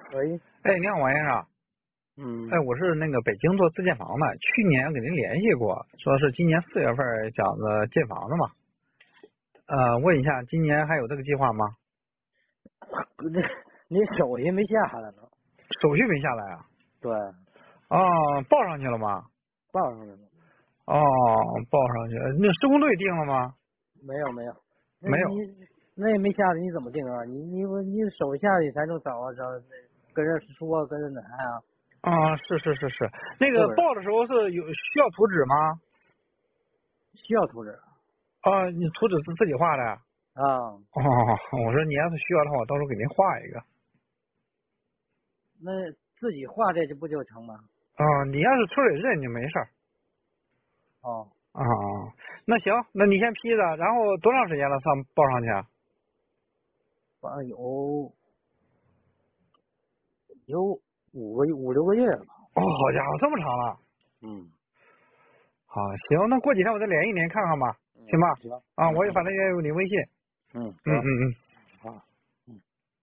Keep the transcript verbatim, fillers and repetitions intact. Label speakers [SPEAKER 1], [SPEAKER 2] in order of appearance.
[SPEAKER 1] 喂，
[SPEAKER 2] 哎，你好，王先生。
[SPEAKER 1] 嗯，
[SPEAKER 2] 哎，我是那个北京做自建房的，去年给您联系过，说是今年四月份想着建房子嘛。呃，问一下，今年还有这个计划吗？
[SPEAKER 1] 那你手续没下来呢？
[SPEAKER 2] 手续没下来啊？
[SPEAKER 1] 对，
[SPEAKER 2] 哦，报上去了吗？
[SPEAKER 1] 报上来了。
[SPEAKER 2] 哦，报上去，那施工队定了吗？
[SPEAKER 1] 没有没有，那
[SPEAKER 2] 没有。
[SPEAKER 1] 你那也没下来，你怎么定啊？你你你手续下来你才能找啊找，跟人说跟人谈啊。
[SPEAKER 2] 啊、是是是是，那个
[SPEAKER 1] 是不是？
[SPEAKER 2] 报的时候是有需要图纸吗？
[SPEAKER 1] 需要图纸
[SPEAKER 2] 啊、你图纸是自己画的？
[SPEAKER 1] 啊？
[SPEAKER 2] 哦，我说你要是需要的话，我到时候给您画一个。
[SPEAKER 1] 那自己画这就不就成吗？
[SPEAKER 2] 啊、你要是村里认就没事儿。
[SPEAKER 1] 哦，
[SPEAKER 2] 啊，那行，那你先批着，然后多长时间了上报上去啊？
[SPEAKER 1] 反正有有五个五六个月了吧？
[SPEAKER 2] 哦，好家伙，这么长了。
[SPEAKER 1] 嗯，
[SPEAKER 2] 好，行，那过几天我再联系您看看吧，
[SPEAKER 1] 嗯，
[SPEAKER 2] 行吧？
[SPEAKER 1] 行，
[SPEAKER 2] 啊，
[SPEAKER 1] 嗯
[SPEAKER 2] 我也反正也有你微信。
[SPEAKER 1] 嗯，
[SPEAKER 2] 嗯嗯
[SPEAKER 1] 得。
[SPEAKER 2] 嗯。